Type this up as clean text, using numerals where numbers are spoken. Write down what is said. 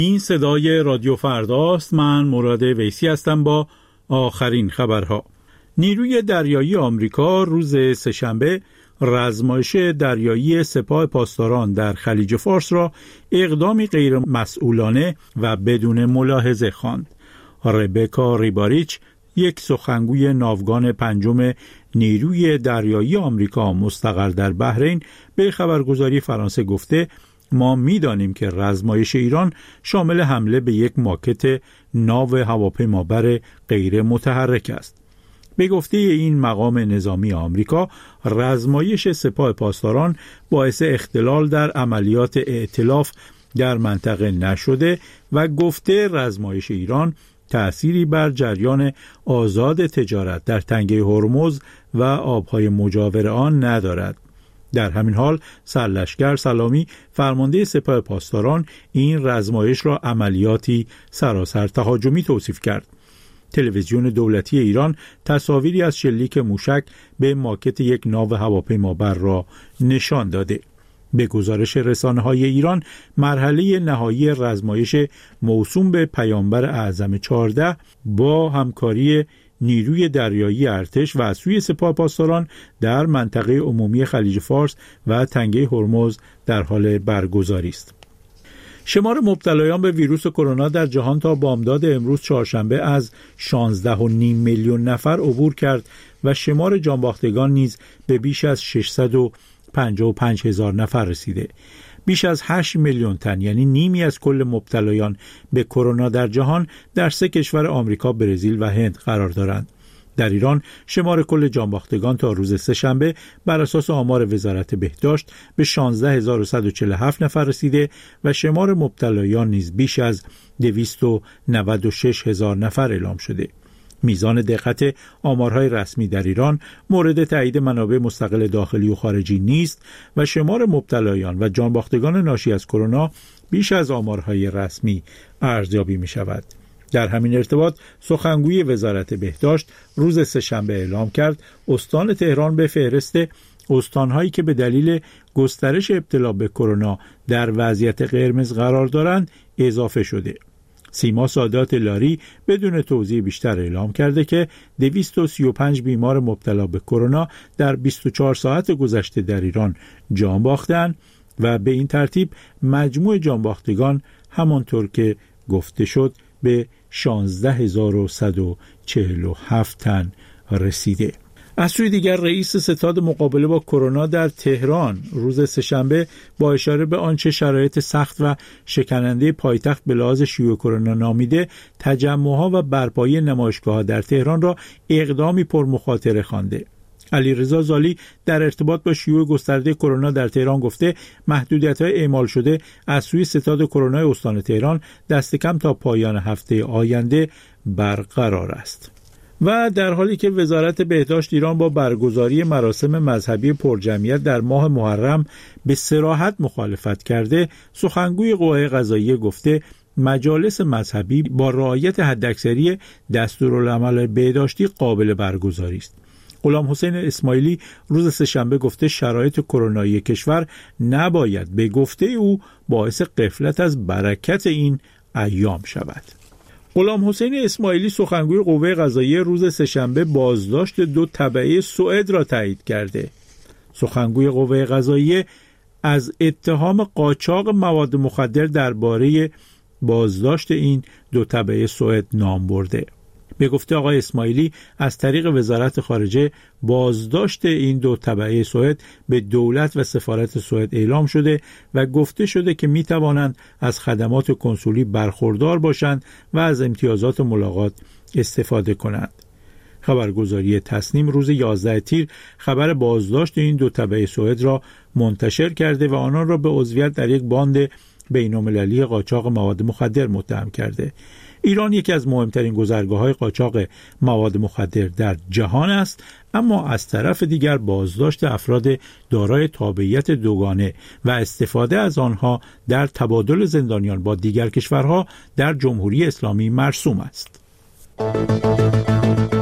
این صدای رادیو فرداست. من مراد ویسی هستم با آخرین خبرها. نیروی دریایی آمریکا روز سه‌شنبه رزمایش دریایی سپاه پاسداران در خلیج فارس را اقدامی غیر مسئولانه و بدون ملاحظه خواند. ربکا ریباریچ، یک سخنگوی ناوگان پنجم نیروی دریایی آمریکا مستقر در بحرین، به خبرگزاری فرانسه گفته ما می‌دانیم که رزمایش ایران شامل حمله به یک ماکت ناو هواپیمابر غیر متحرک است. به گفته این مقام نظامی آمریکا، رزمایش سپاه پاسداران باعث اختلال در عملیات ائتلاف در منطقه نشده و گفته رزمایش ایران تأثیری بر جریان آزاد تجارت در تنگه هرمز و آبهای مجاور آن ندارد. در همین حال سرلشکر سلامی، فرمانده سپاه پاسداران، این رزمایش را عملیاتی سراسر تهاجمی توصیف کرد. تلویزیون دولتی ایران تصاویری از شلیک موشک به ماکت یک ناو هواپیمابر را نشان داده. به گزارش رسانه‌های ایران، مرحله نهایی رزمایش موسوم به پیامبر اعظم 14 با همکاری نیروی دریایی ارتش و از سوی سپاه پاسداران در منطقه عمومی خلیج فارس و تنگه هرمز در حال برگزاری است. شمار مبتلایان به ویروس کرونا در جهان تا بامداد امروز چهارشنبه از 16.5 میلیون نفر عبور کرد و شمار جانباختگان نیز به بیش از 655 هزار نفر رسیده. بیش از 8 میلیون تن، یعنی نیمی از کل مبتلایان به کرونا در جهان، در 3 کشور آمریکا، برزیل و هند قرار دارند. در ایران شمار کل جانباختگان تا روز سه‌شنبه بر اساس آمار وزارت بهداشت به 16147 نفر رسیده و شمار مبتلایان نیز بیش از 296 هزار نفر اعلام شده. میزان دقت آمارهای رسمی در ایران مورد تایید منابع مستقل داخلی و خارجی نیست و شمار مبتلایان و جانباختگان ناشی از کرونا بیش از آمارهای رسمی ارزیابی می شود. در همین ارتباط سخنگوی وزارت بهداشت روز سه‌شنبه اعلام کرد استان تهران به فهرست استان‌هایی که به دلیل گسترش ابتلا به کرونا در وضعیت قرمز قرار دارند اضافه شده. سیما سادات لاری بدون توضیح بیشتر اعلام کرده که 235 بیمار مبتلا به کرونا در 24 ساعت گذشته در ایران جان باختند و به این ترتیب مجموع جانباختگان همانطور که گفته شد به 16147 تن رسیده. از سوی دیگر رئیس ستاد مقابله با کرونا در تهران روز سه‌شنبه با اشاره به آنچه شرایط سخت و شکننده پایتخت به لحاظ شیوع کرونا نامیده، تجمع‌ها و برپایی نمایشگاه‌ها در تهران را اقدامی پرمخاطره خوانده. علیرضا زالی در ارتباط با شیوع گسترده کرونا در تهران گفته محدودیت‌های اعمال شده از سوی ستاد کرونا استان تهران دست کم تا پایان هفته آینده برقرار است. و در حالی که وزارت بهداشت ایران با برگزاری مراسم مذهبی پرجمعیت در ماه محرم به صراحت مخالفت کرده، سخنگوی قوه قضاییه گفته مجالس مذهبی با رعایت حداکثری دستورالعمل بهداشتی قابل برگزاری است. غلامحسین اسماعیلی روز سه‌شنبه گفته شرایط کرونایی کشور نباید به گفته او باعث غفلت از برکت این ایام شود. غلامحسین اسماعیلی سخنگوی قوه قضاییه روز سه‌شنبه بازداشت 2 تبعه سوئد را تایید کرده. سخنگوی قوه قضاییه از اتهام قاچاق مواد مخدر درباره بازداشت این 2 تبعه سوئد نام برده. به گفته آقای اسماعیلی از طریق وزارت خارجه بازداشت این 2 تبعه سوئد به دولت و سفارت سوئد اعلام شده و گفته شده که می توانند از خدمات کنسولی برخوردار باشند و از امتیازات ملاقات استفاده کنند. خبرگزاری تصنیم روز 11 تیر خبر بازداشت این 2 تبعه سوئد را منتشر کرده و آنان را به عضویت در یک باند بین‌المللی قاچاق مواد مخدر متهم کرده. ایران یکی از مهمترین گذرگاه‌های قاچاق مواد مخدر در جهان است، اما از طرف دیگر بازداشت افراد دارای تابعیت دوگانه و استفاده از آنها در تبادل زندانیان با دیگر کشورها در جمهوری اسلامی مرسوم است.